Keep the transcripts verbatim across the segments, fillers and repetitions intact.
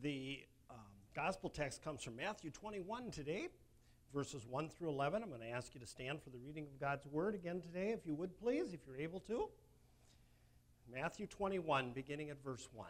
The um, gospel text comes from Matthew twenty-one today, verses one through eleven. I'm going to ask you to stand for the reading of God's word again today, if you would please, if you're able to. Matthew twenty-one, beginning at verse one.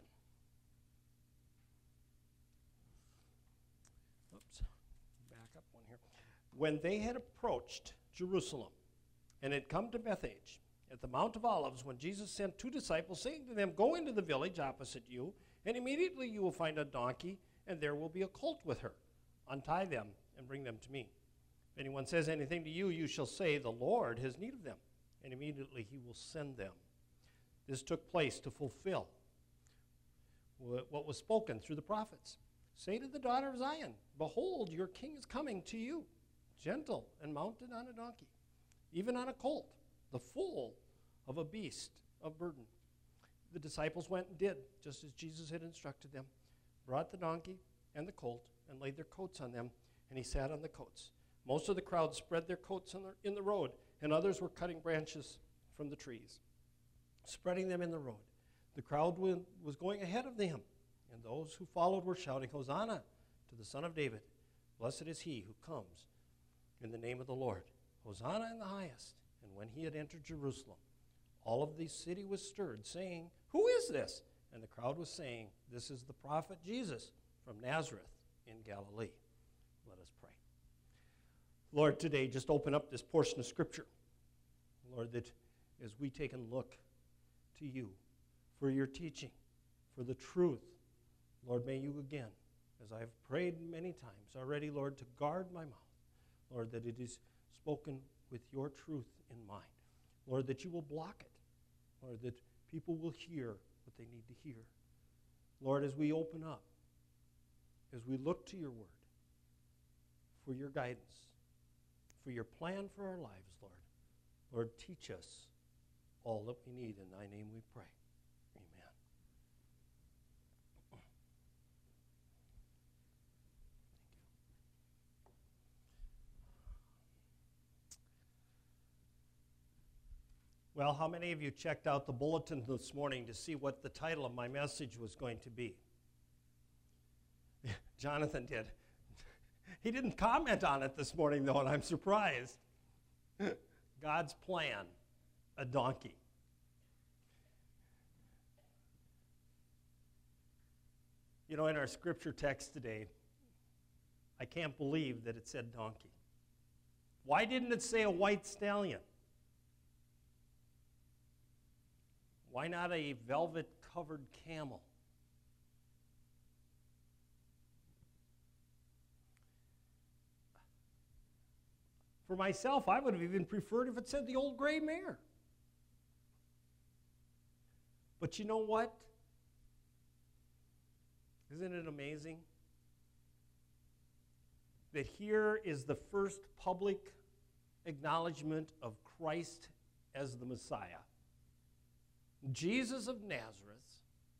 Oops, back up one here. When they had approached Jerusalem and had come to Bethphage at the Mount of Olives, when Jesus sent two disciples, saying to them, "Go into the village opposite you, and immediately you will find a donkey, and there will be a colt with her. Untie them and bring them to me. If anyone says anything to you, you shall say, 'The Lord has need of them,' and immediately he will send them." This took place to fulfill what was spoken through the prophets. "Say to the daughter of Zion, Behold, your king is coming to you, gentle and mounted on a donkey, even on a colt, the foal of a beast of burden." The disciples went and did just as Jesus had instructed them, brought the donkey and the colt, and laid their coats on them, and he sat on the coats. Most of the crowd spread their coats on the, in the road, and others were cutting branches from the trees, spreading them in the road. The crowd was going ahead of them, and those who followed were shouting, "Hosanna to the Son of David. Blessed is he who comes in the name of the Lord. Hosanna in the highest." And when he had entered Jerusalem, all of the city was stirred, saying, "Who is this?" And the crowd was saying, "This is the prophet Jesus from Nazareth in Galilee." Let us pray. Lord, today just open up this portion of Scripture. Lord, that as we take a look to you for your teaching, for the truth, Lord, may you again, as I have prayed many times already, Lord, to guard my mouth. Lord, that it is spoken with your truth in mind. Lord, that you will block it. Lord, that people will hear what they need to hear. Lord, as we open up, as we look to your word, for your guidance, for your plan for our lives, Lord, Lord, teach us all that we need. In thy name we pray. Amen. Well, how many of you checked out the bulletin this morning to see what the title of my message was going to be? Jonathan did. He didn't comment on it this morning, though, and I'm surprised. God's plan, a donkey. You know, in our scripture text today, I can't believe that it said donkey. Why didn't it say a white stallion? Why not a velvet-covered camel? For myself, I would have even preferred if it said the old gray mare. But you know what? Isn't it amazing that here is the first public acknowledgement of Christ as the Messiah? Jesus of Nazareth.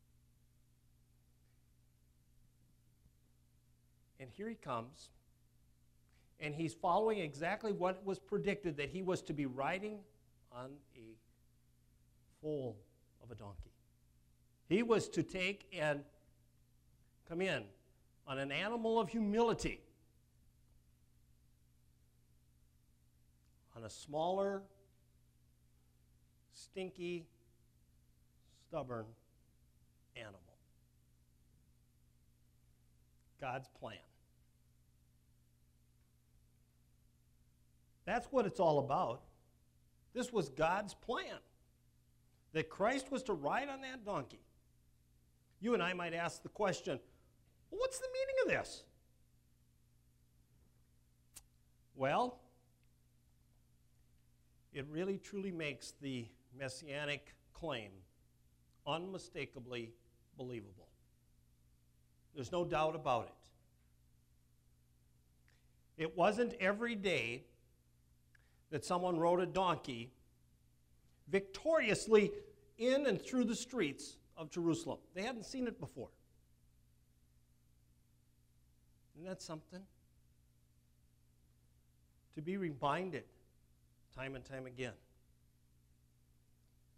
And here he comes, and he's following exactly what was predicted, that he was to be riding on a foal of a donkey. He was to take and come in on an animal of humility, on a smaller, stinky, stubborn animal. God's plan. That's what it's all about. This was God's plan, that Christ was to ride on that donkey. You and I might ask the question, well, what's the meaning of this? Well, it really truly makes the messianic claim unmistakably believable. There's no doubt about it. It wasn't every day that someone rode a donkey victoriously in and through the streets of Jerusalem. They hadn't seen it before. Isn't that something? To be reminded time and time again.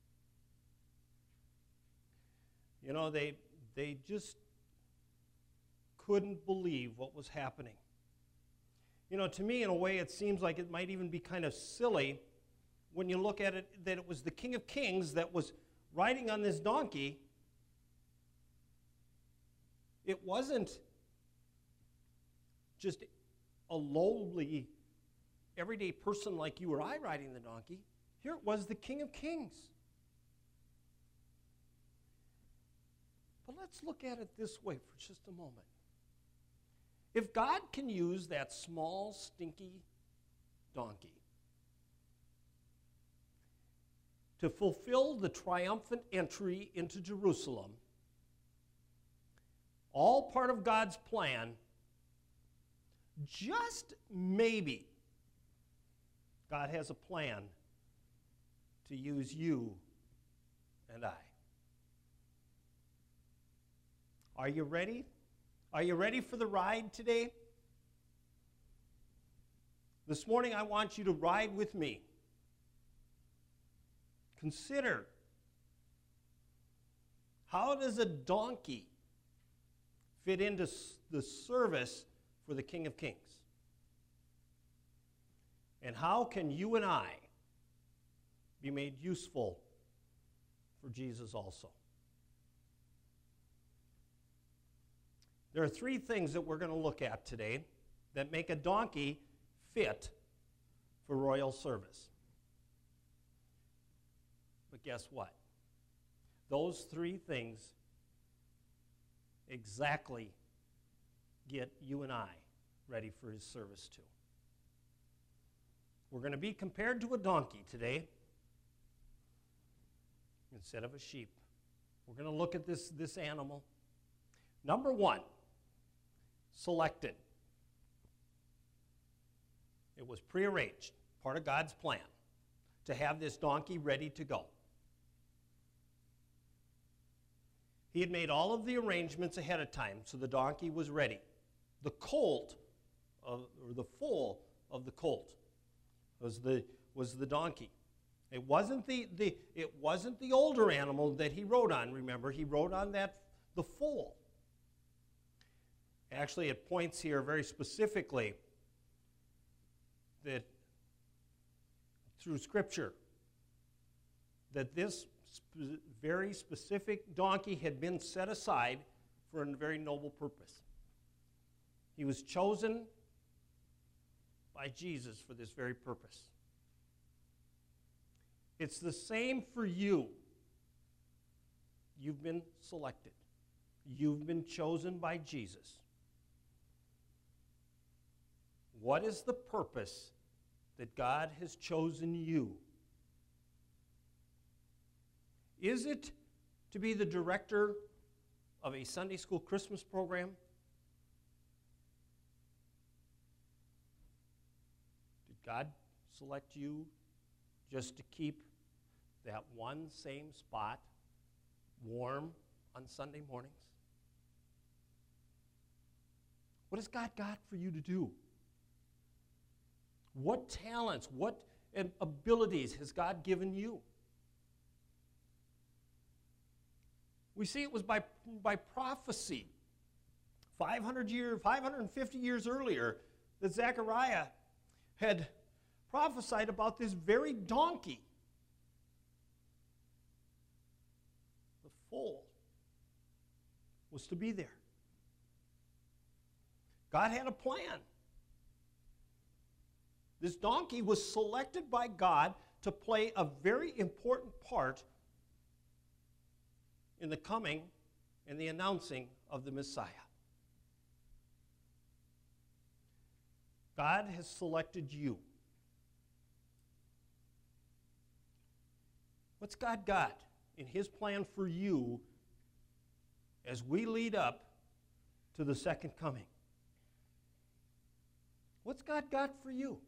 You know, they they just couldn't believe what was happening. You know, to me, in a way, it seems like it might even be kind of silly when you look at it that it was the King of Kings that was riding on this donkey. It wasn't just a lowly, everyday person like you or I riding the donkey. Here it was the King of Kings. But let's look at it this way for just a moment. If God can use that small, stinky donkey to fulfill the triumphant entry into Jerusalem, all part of God's plan, just maybe God has a plan to use you and I. Are you ready? Are you ready for the ride today? This morning I want you to ride with me. Consider, how does a donkey fit into the service for the King of Kings? And how can you and I be made useful for Jesus also? There are three things that we're going to look at today that make a donkey fit for royal service. But guess what? Those three things exactly get you and I ready for his service too. We're going to be compared to a donkey today instead of a sheep. We're going to look at this, this animal. Number one, selected. It was prearranged, part of God's plan, to have this donkey ready to go. He had made all of the arrangements ahead of time, so the donkey was ready. The colt, of, or the foal of the colt, was the, was the donkey. It wasn't the, the, it wasn't the older animal that he rode on, remember. He rode on that, the foal. Actually, it points here very specifically that through Scripture, that this sp- very specific donkey had been set aside for a very noble purpose. He was chosen by Jesus for this very purpose. It's the same for you. You've been selected. You've been chosen by Jesus. What is the purpose that God has chosen you? Is it to be the director of a Sunday school Christmas program? Did God select you just to keep that one same spot warm on Sunday mornings? What has God got for you to do? What talents, what abilities has God given you? We see it was by, by prophecy. five hundred years, five hundred fifty years earlier, that Zechariah had prophesied about this very donkey. The foal was to be there. God had a plan. This donkey was selected by God to play a very important part in the coming and the announcing of the Messiah. God has selected you. What's God got in his plan for you as we lead up to the second coming? What's God got for you?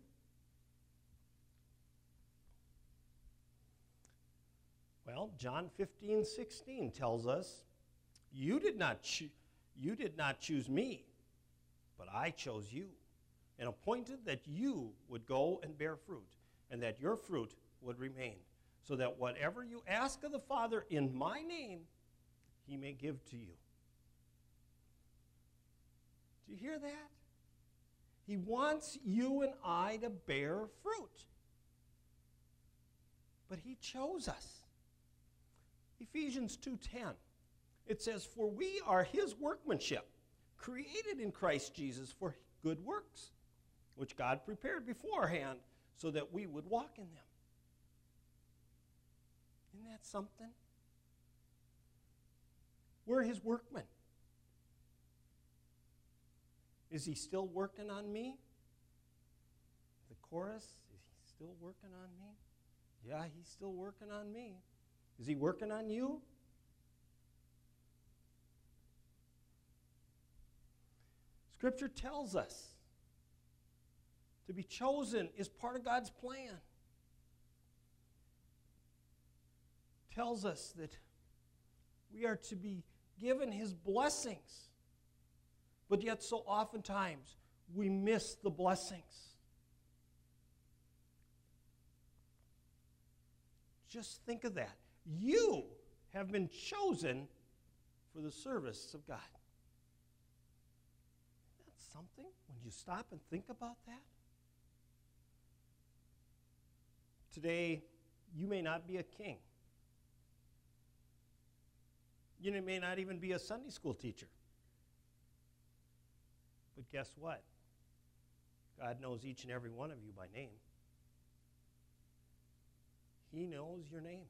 Well, John fifteen sixteen tells us, you did not cho- you did not choose me, but I chose you and appointed that you would go and bear fruit, and that your fruit would remain, so that whatever you ask of the Father in my name, he may give to you. Do you hear that? He wants you and I to bear fruit. But he chose us. Ephesians two ten. It says, "For we are his workmanship, created in Christ Jesus for good works, which God prepared beforehand so that we would walk in them." Isn't that something? We're his workmen. Is he still working on me? The chorus, is he still working on me? Yeah, he's still working on me. Is he working on you? Scripture tells us to be chosen is part of God's plan. Tells us that we are to be given his blessings. But yet so oftentimes we miss the blessings. Just think of that. You have been chosen for the service of God. Isn't that something when you stop and think about that? Today, you may not be a king. You may not even be a Sunday school teacher. But guess what? God knows each and every one of you by name. He knows your name.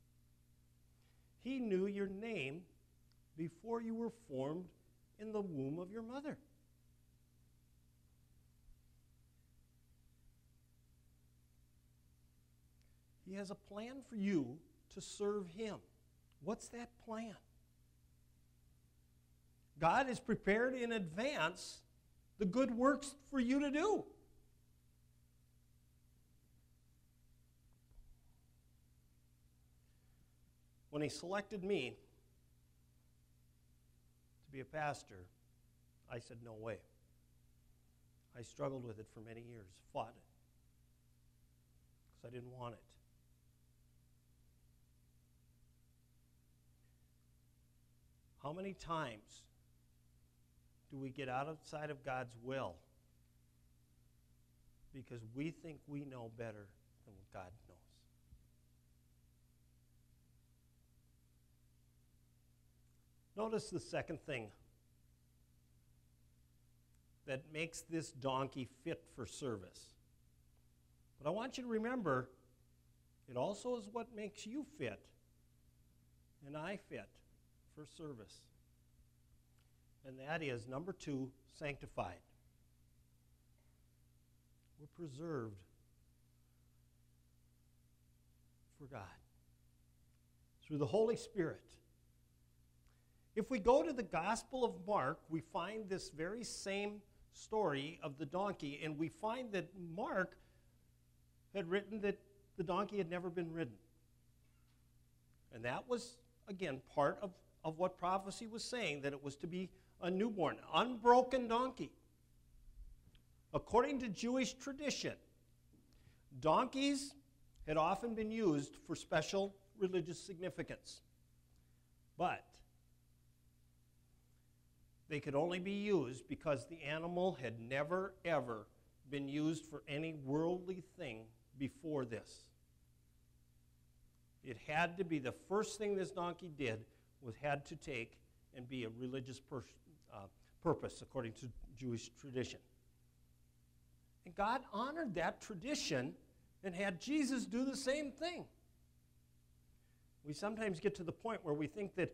He knew your name before you were formed in the womb of your mother. He has a plan for you to serve him. What's that plan? God has prepared in advance the good works for you to do. When he selected me to be a pastor, I said, no way. I struggled with it for many years, fought it, because I didn't want it. How many times do we get outside of God's will because we think we know better than what God knows? Notice the second thing that makes this donkey fit for service. But I want you to remember, it also is what makes you fit and I fit for service. And that is, number two, sanctified. We're preserved for God through the Holy Spirit. If we go to the Gospel of Mark, we find this very same story of the donkey, and we find that Mark had written that the donkey had never been ridden. And that was, again, part of, of what prophecy was saying, that it was to be a newborn, unbroken donkey. According to Jewish tradition, donkeys had often been used for special religious significance. But they could only be used because the animal had never, ever been used for any worldly thing before this. It had to be the first thing this donkey did was had to take and be a religious pur- uh, purpose according to Jewish tradition. And God honored that tradition and had Jesus do the same thing. We sometimes get to the point where we think that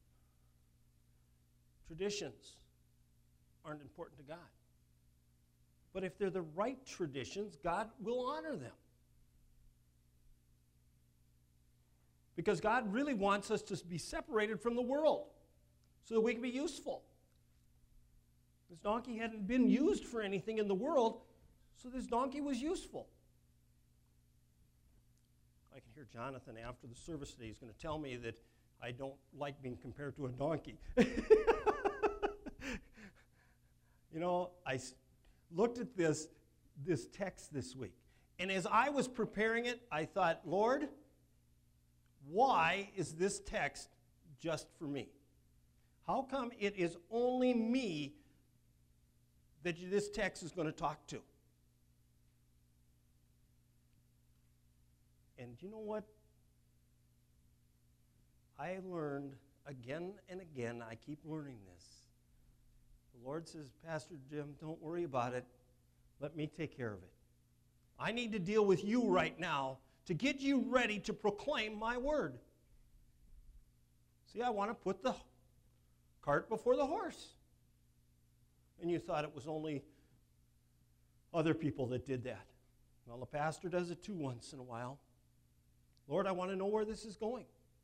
traditions aren't important to God. But if they're the right traditions, God will honor them. Because God really wants us to be separated from the world so that we can be useful. This donkey hadn't been used for anything in the world, so this donkey was useful. I can hear Jonathan after the service today. He's going to tell me that I don't like being compared to a donkey. You know, I s- looked at this, this text this week, and as I was preparing it, I thought, Lord, why is this text just for me? How come it is only me that this text is going to talk to. And you know what? I learned again and again, I keep learning this. The Lord says, Pastor Jim, don't worry about it. Let me take care of it. I need to deal with you right now to get you ready to proclaim my word. See, I want to put the cart before the horse. And you thought it was only other people that did that. Well, the pastor does it too once in a while. Lord, I want to know where this is going.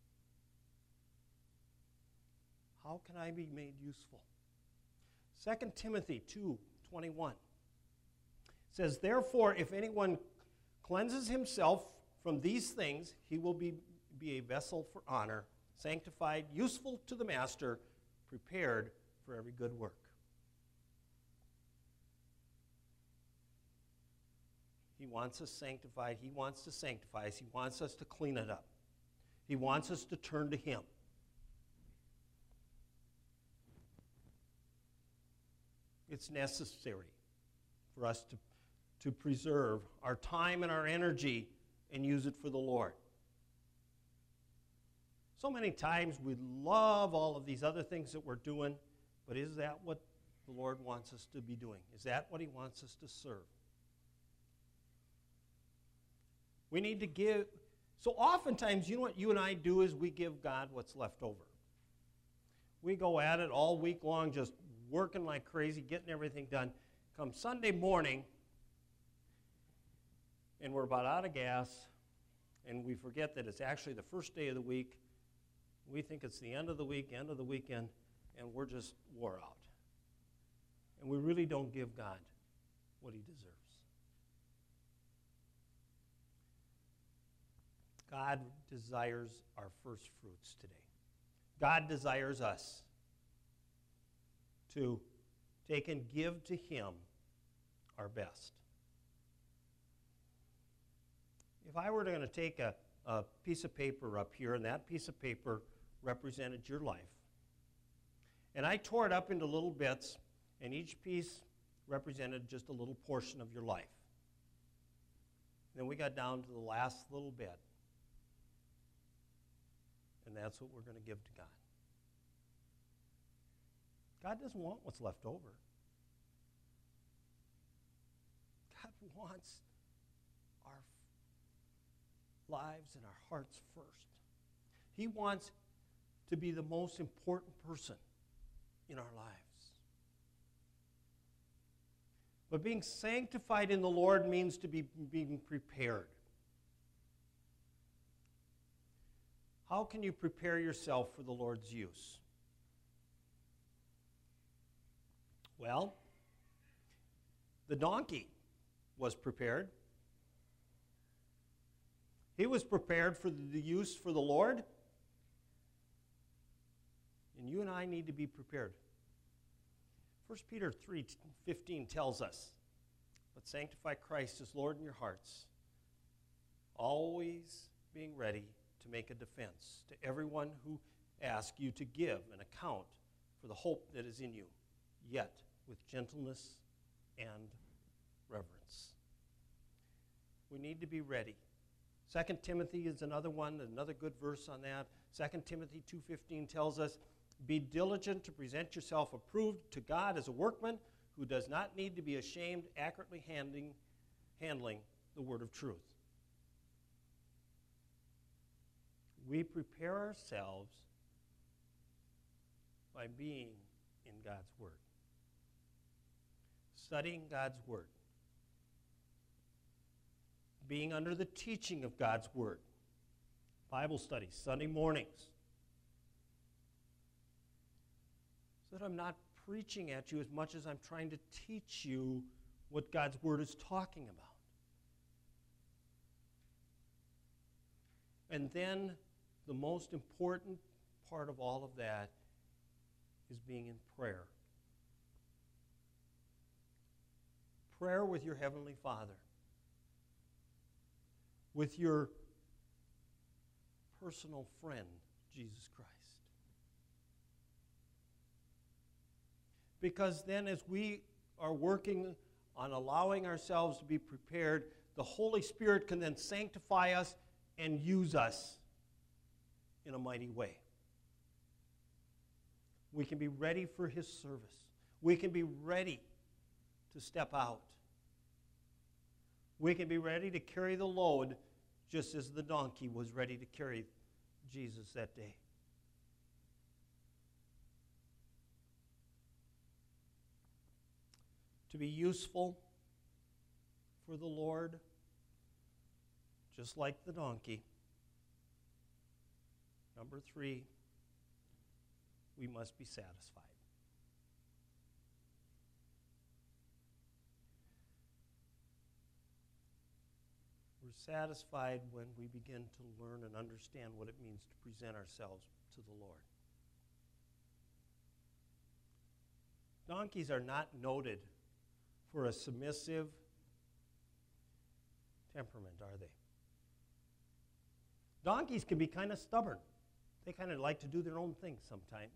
How can I be made useful? Second Timothy two twenty-one says, therefore, if anyone cleanses himself from these things, he will be, be a vessel for honor, sanctified, useful to the master, prepared for every good work. He wants us sanctified. He wants to sanctify us. He wants us to clean it up. He wants us to turn to him. It's necessary for us to, to preserve our time and our energy and use it for the Lord. So many times we love all of these other things that we're doing, but is that what the Lord wants us to be doing? Is that what he wants us to serve? We need to give. So oftentimes, you know what you and I do is we give God what's left over. We go at it all week long, just working like crazy, getting everything done. Come Sunday morning, and we're about out of gas, and we forget that it's actually the first day of the week. We think it's the end of the week, end of the weekend, and we're just wore out. And we really don't give God what he deserves. God desires our first fruits today. God desires us to take and give to him our best. If I were going to take a, a piece of paper up here, and that piece of paper represented your life, and I tore it up into little bits, and each piece represented just a little portion of your life. Then we got down to the last little bit, and that's what we're going to give to God. God doesn't want what's left over. God wants our lives and our hearts first. He wants to be the most important person in our lives. But being sanctified in the Lord means to be being prepared. How can you prepare yourself for the Lord's use? Well, the donkey was prepared. He was prepared for the use for the Lord. And you and I need to be prepared. First Peter three fifteen tells us, but sanctify Christ as Lord in your hearts, always being ready to make a defense to everyone who asks you to give an account for the hope that is in you, yet with gentleness and reverence. We need to be ready. Second Timothy is another one, another good verse on that. Second Timothy two fifteen tells us, be diligent to present yourself approved to God as a workman who does not need to be ashamed, accurately handling, handling the word of truth. We prepare ourselves by being in God's word, studying God's word, being under the teaching of God's word, Bible studies, Sunday mornings, so that I'm not preaching at you as much as I'm trying to teach you what God's word is talking about. And then the most important part of all of that is being in prayer. Prayer with your Heavenly Father, with your personal friend, Jesus Christ. Because then as we are working on allowing ourselves to be prepared, the Holy Spirit can then sanctify us and use us in a mighty way. We can be ready for His service. We can be ready to step out. We can be ready to carry the load just as the donkey was ready to carry Jesus that day. To be useful for the Lord, just like the donkey. Number three, we must be satisfied. We're satisfied when we begin to learn and understand what it means to present ourselves to the Lord. Donkeys are not noted for a submissive temperament, are they? Donkeys can be kind of stubborn. They kind of like to do their own thing sometimes.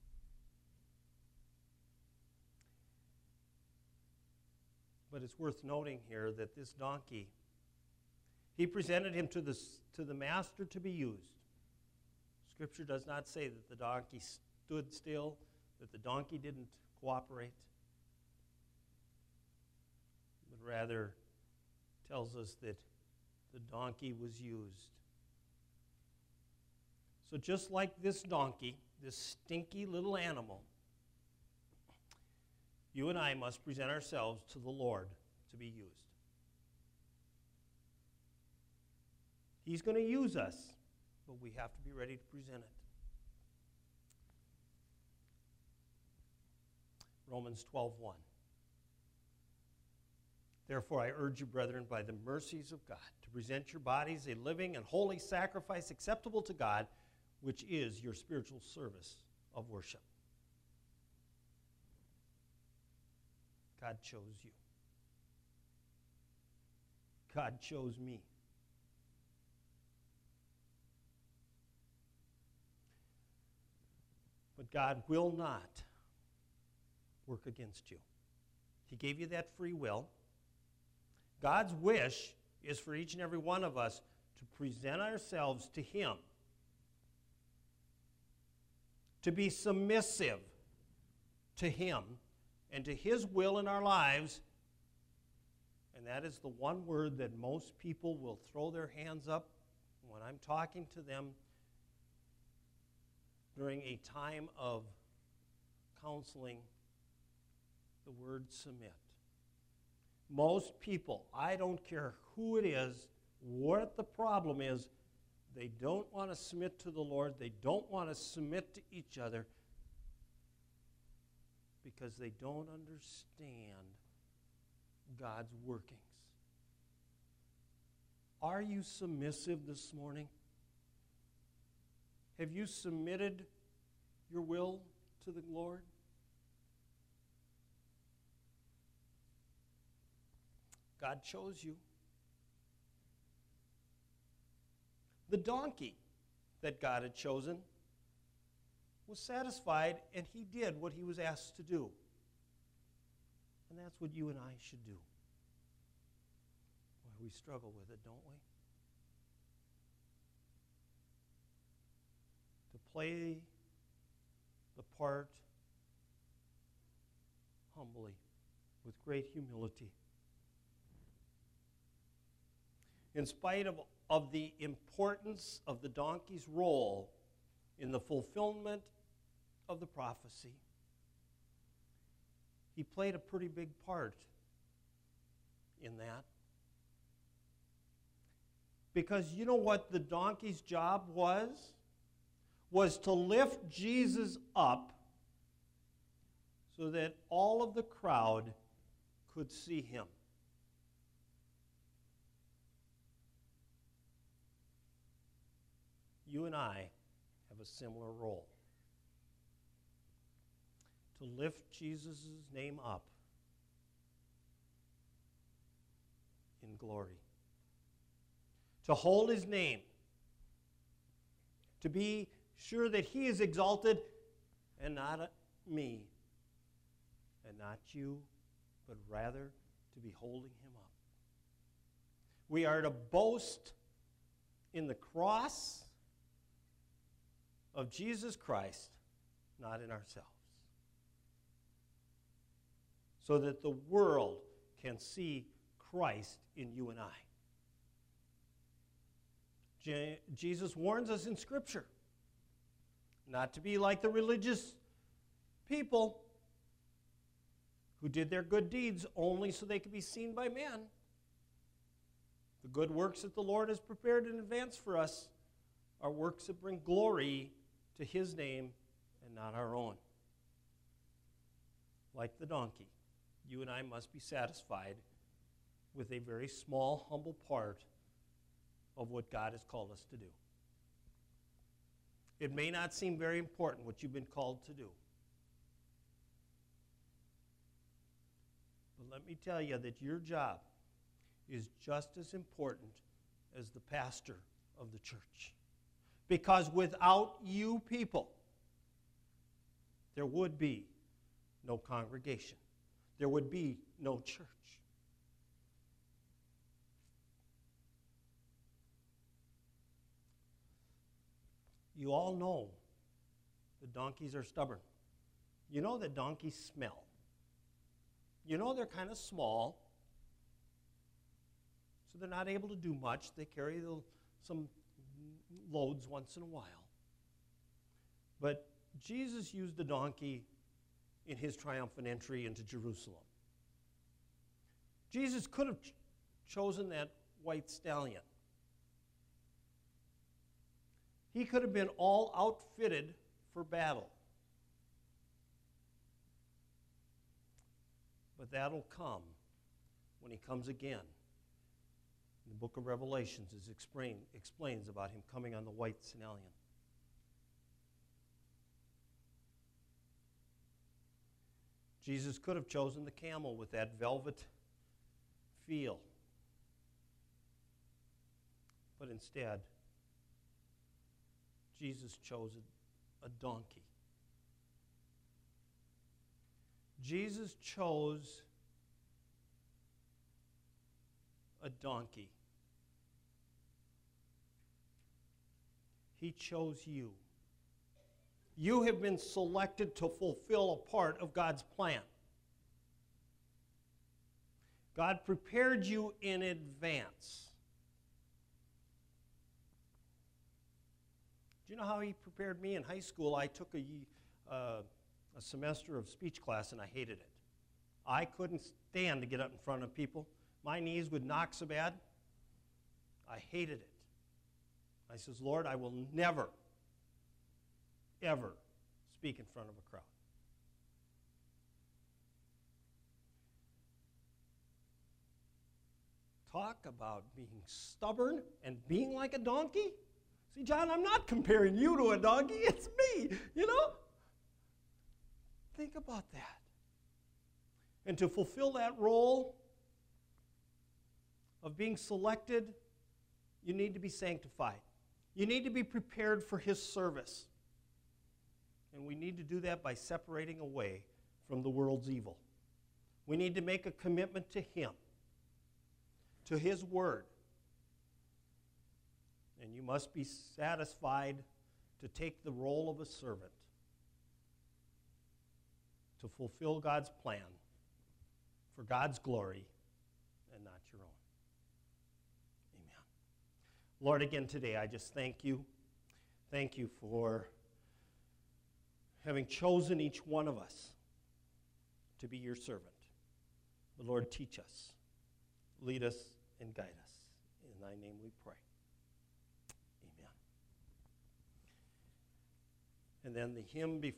But it's worth noting here that this donkey, he presented him to the, to the master to be used. Scripture does not say that the donkey stood still, that the donkey didn't cooperate, but rather tells us that the donkey was used. So just like this donkey, this stinky little animal, you and I must present ourselves to the Lord to be used. He's going to use us, but we have to be ready to present it. Romans twelve one. Therefore, I urge you, brethren, by the mercies of God, to present your bodies a living and holy sacrifice acceptable to God, which is your spiritual service of worship. God chose you. God chose me. But God will not work against you. He gave you that free will. God's wish is for each and every one of us to present ourselves to Him, to be submissive to Him and to His will in our lives. And that is the one word that most people will throw their hands up when I'm talking to them during a time of counseling, the word submit. Most people, I don't care who it is, what the problem is, they don't want to submit to the Lord. They don't want to submit to each other because they don't understand God's workings. Are you submissive this morning? Have you submitted your will to the Lord? God chose you. The donkey that God had chosen was satisfied, and he did what he was asked to do. And that's what you and I should do. Boy, we struggle with it, don't we? To play the part humbly, with great humility. In spite of, of the importance of the donkey's role in the fulfillment of the prophecy, he played a pretty big part in that. Because you know what the donkey's job was? Was to lift Jesus up so that all of the crowd could see him. You and I have a similar role. To lift Jesus' name up in glory. To hold his name. To be sure that he is exalted and not me, and not you, but rather to be holding him up. We are to boast in the cross of Jesus Christ, not in ourselves, so that the world can see Christ in you and I. Je- Jesus warns us in Scripture not to be like the religious people who did their good deeds only so they could be seen by men. The good works that the Lord has prepared in advance for us are works that bring glory to his name and not our own. Like the donkey, you and I must be satisfied with a very small, humble part of what God has called us to do. It may not seem very important what you've been called to do. But let me tell you that your job is just as important as the pastor of the church. Because without you people, there would be no congregation. There would be no church. You all know that donkeys are stubborn. You know that donkeys smell. You know they're kind of small, so they're not able to do much. They carry the, some loads once in a while. But Jesus used the donkey in his triumphant entry into Jerusalem. Jesus could have ch- chosen that white stallion. He could have been all outfitted for battle. But that'll come when he comes again. The book of Revelations is explain, explains about him coming on the white stallion. Jesus could have chosen the camel with that velvet feel. But instead, Jesus chose a, a donkey. Jesus chose a donkey. He chose you. You have been selected to fulfill a part of God's plan. God prepared you in advance. Do you know how he prepared me in high school? I took a, uh, a semester of speech class and I hated it. I couldn't stand to get up in front of people. My knees would knock so bad. I hated it. I says, Lord, I will never, ever speak in front of a crowd. Talk about being stubborn and being like a donkey. See, John, I'm not comparing you to a donkey. It's me, you know? Think about that. And to fulfill that role of being selected, you need to be sanctified. You need to be prepared for his service. And we need to do that by separating away from the world's evil. We need to make a commitment to him, to his word. And you must be satisfied to take the role of a servant, to fulfill God's plan for God's glory and not your own. Amen. Lord, again today, I just thank you. Thank you for having chosen each one of us to be your servant. But Lord, teach us, lead us, and guide us. In thy name we pray. Amen. And then the hymn before.